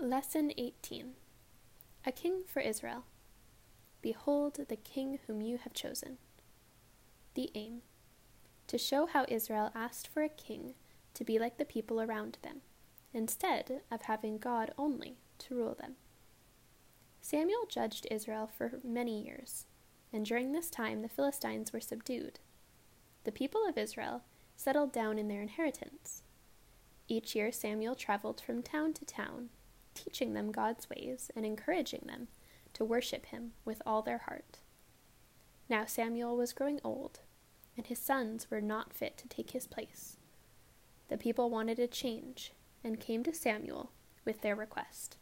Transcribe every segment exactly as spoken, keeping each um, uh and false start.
Lesson eighteen. A King for Israel. Behold the King whom you have chosen. The aim: to show how Israel asked for a king to be like the people around them, instead of having God only to rule them. Samuel judged Israel for many years, and during this time the Philistines were subdued. The people of Israel settled down in their inheritance. Each year Samuel traveled from town to town, teaching them God's ways and encouraging them to worship him with all their heart. Now Samuel was growing old, and his sons were not fit to take his place. The people wanted a change, and came to Samuel with their request.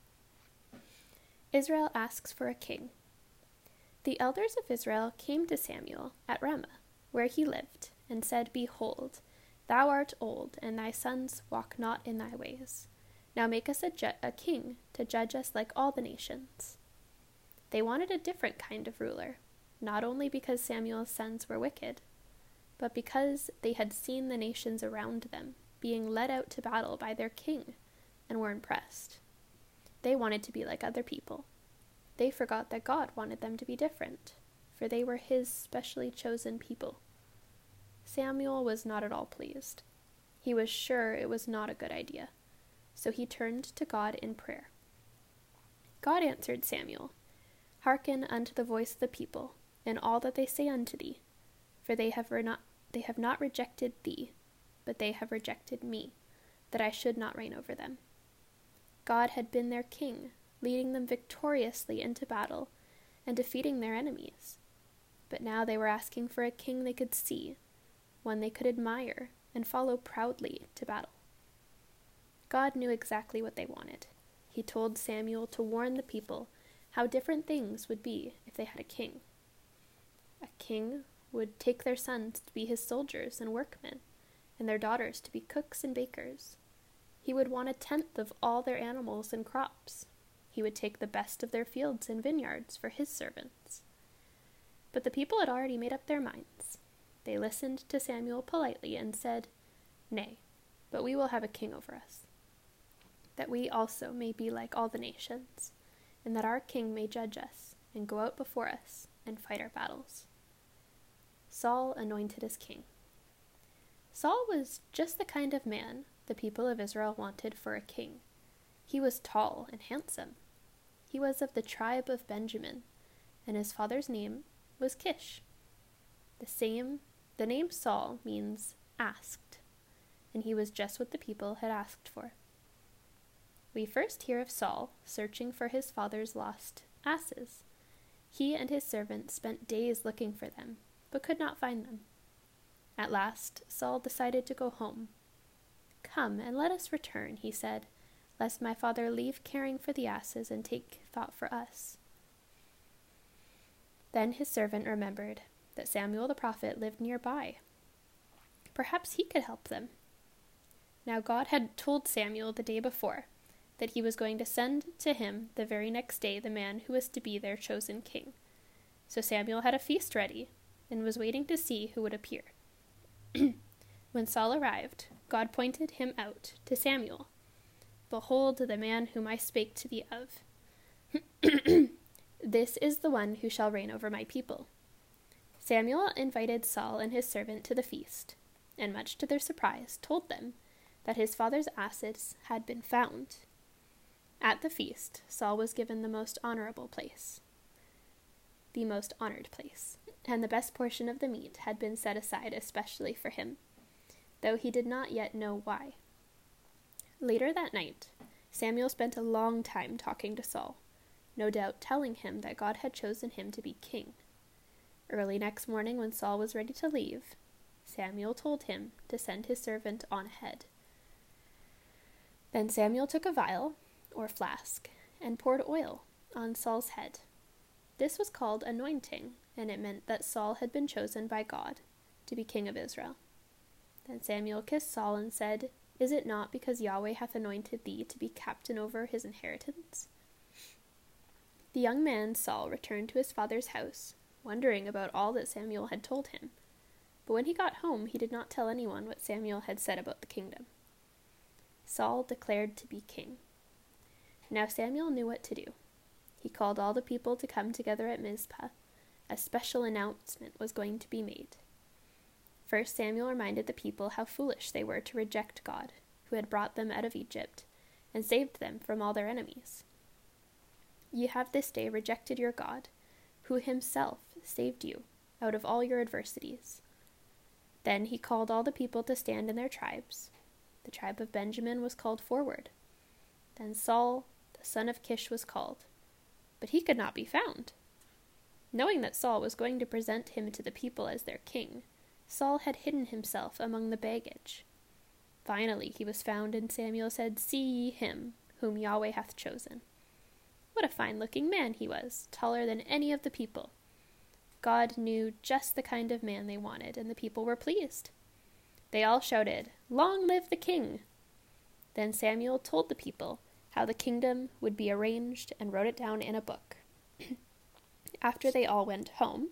Israel asks for a king. The elders of Israel came to Samuel at Ramah, where he lived, and said, Behold, thou art old, and thy sons walk not in thy ways. Now make us a, ju- a king to judge us like all the nations. They wanted a different kind of ruler, not only because Samuel's sons were wicked, but because they had seen the nations around them being led out to battle by their king and were impressed. They wanted to be like other people. They forgot that God wanted them to be different, for they were his specially chosen people. Samuel was not at all pleased. He was sure it was not a good idea, so he turned to God in prayer. God answered Samuel, Hearken unto the voice of the people, in all that they say unto thee, for they have, re- not, they have not rejected thee, but they have rejected me, that I should not reign over them. God had been their king, leading them victoriously into battle and defeating their enemies. But now they were asking for a king they could see, one they could admire and follow proudly to battle. God knew exactly what they wanted. He told Samuel to warn the people how different things would be if they had a king. A king would take their sons to be his soldiers and workmen, and their daughters to be cooks and bakers. He would want a tenth of all their animals and crops. He would take the best of their fields and vineyards for his servants. But the people had already made up their minds. They listened to Samuel politely and said, Nay, but we will have a king over us, that we also may be like all the nations, and that our king may judge us, and go out before us, and fight our battles. Saul anointed as king. Saul was just the kind of man the people of Israel wanted for a king. He was tall and handsome. He was of the tribe of Benjamin, and his father's name was Kish. The same, the name Saul means asked, and he was just what the people had asked for. We first hear of Saul searching for his father's lost asses. He and his servants spent days looking for them, but could not find them. At last, Saul decided to go home. Come and let us return, he said, lest my father leave caring for the asses and take thought for us. Then his servant remembered that Samuel the prophet lived nearby. Perhaps he could help them. Now God had told Samuel the day before that he was going to send to him the very next day the man who was to be their chosen king. So Samuel had a feast ready and was waiting to see who would appear. When Saul arrived, God pointed him out to Samuel. Behold the man whom I spake to thee of. This is the one who shall reign over my people. Samuel invited Saul and his servant to the feast, and much to their surprise told them that his father's asses had been found. At the feast, Saul was given the most honorable place, the most honored place, and the best portion of the meat had been set aside especially for him, though he did not yet know why. Later that night, Samuel spent a long time talking to Saul, no doubt telling him that God had chosen him to be king. Early next morning, when Saul was ready to leave, Samuel told him to send his servant on ahead. Then Samuel took a vial, or flask, and poured oil on Saul's head. This was called anointing, and it meant that Saul had been chosen by God to be king of Israel. Then Samuel kissed Saul and said, Is it not because Yahweh hath anointed thee to be captain over his inheritance? The young man Saul returned to his father's house, wondering about all that Samuel had told him. But when he got home, he did not tell anyone what Samuel had said about the kingdom. Saul declared to be king. Now Samuel knew what to do. He called all the people to come together at Mizpah. A special announcement was going to be made. First, Samuel reminded the people how foolish they were to reject God, who had brought them out of Egypt and saved them from all their enemies. You have this day rejected your God, who himself saved you out of all your adversities. Then he called all the people to stand in their tribes. The tribe of Benjamin was called forward. Then Saul, the son of Kish, was called, but he could not be found. Knowing that Saul was going to present him to the people as their king, Saul had hidden himself among the baggage. Finally he was found, and Samuel said, "See ye him, whom Yahweh hath chosen." What a fine-looking man he was, taller than any of the people. God knew just the kind of man they wanted, and the people were pleased. They all shouted, "Long live the king!" Then Samuel told the people how the kingdom would be arranged and wrote it down in a book. After they all went home.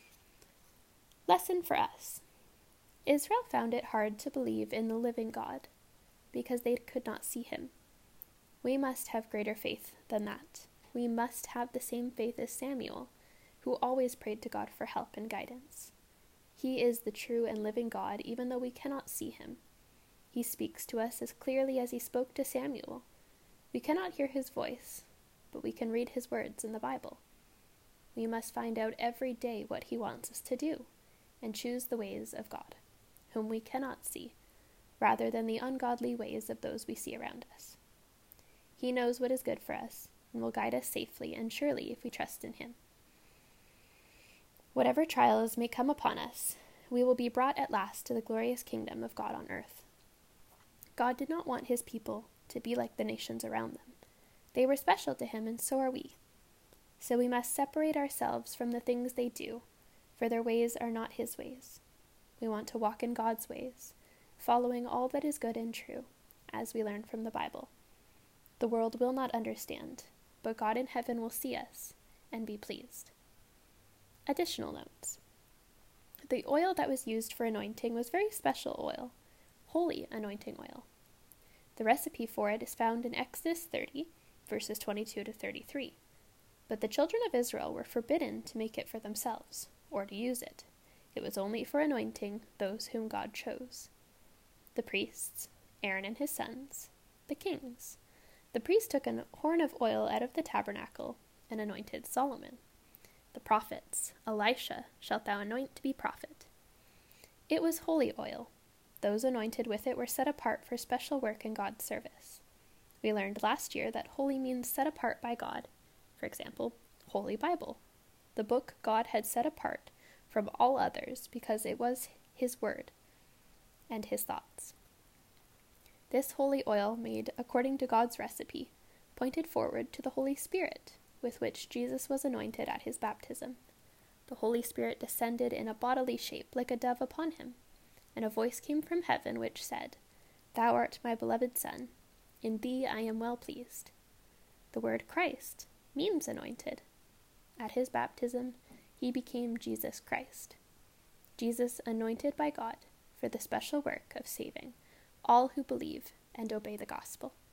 Lesson for us. Israel found it hard to believe in the living God because they could not see him. We must have greater faith than that. We must have the same faith as Samuel, who always prayed to God for help and guidance. He is the true and living God, even though we cannot see him. He speaks to us as clearly as he spoke to Samuel. We cannot hear his voice, but we can read his words in the Bible. We must find out every day what he wants us to do, and choose the ways of God, whom we cannot see, rather than the ungodly ways of those we see around us. He knows what is good for us, and will guide us safely and surely if we trust in him. Whatever trials may come upon us, we will be brought at last to the glorious kingdom of God on earth. God did not want his people to be like the nations around them. They were special to him, and so are we. So we must separate ourselves from the things they do, for their ways are not his ways. We want to walk in God's ways, following all that is good and true, as we learn from the Bible. The world will not understand, but God in heaven will see us and be pleased. Additional notes. The oil that was used for anointing was very special oil, holy anointing oil. The recipe for it is found in Exodus thirty, verses twenty-two to thirty-three. But the children of Israel were forbidden to make it for themselves, or to use it. It was only for anointing those whom God chose. The priests, Aaron and his sons, the kings. The priest took a horn of oil out of the tabernacle and anointed Solomon. The prophets, Elisha, shalt thou anoint to be prophet. It was holy oil. Those anointed with it were set apart for special work in God's service. We learned last year that holy means set apart by God. For example, Holy Bible, the book God had set apart from all others because it was his word and his thoughts. This holy oil, made according to God's recipe, pointed forward to the Holy Spirit, with which Jesus was anointed at his baptism. The Holy Spirit descended in a bodily shape like a dove upon him, and a voice came from heaven which said, "Thou art my beloved Son, in thee I am well pleased." The word Christ means anointed. At his baptism, he became Jesus Christ. Jesus anointed by God for the special work of saving all who believe and obey the gospel.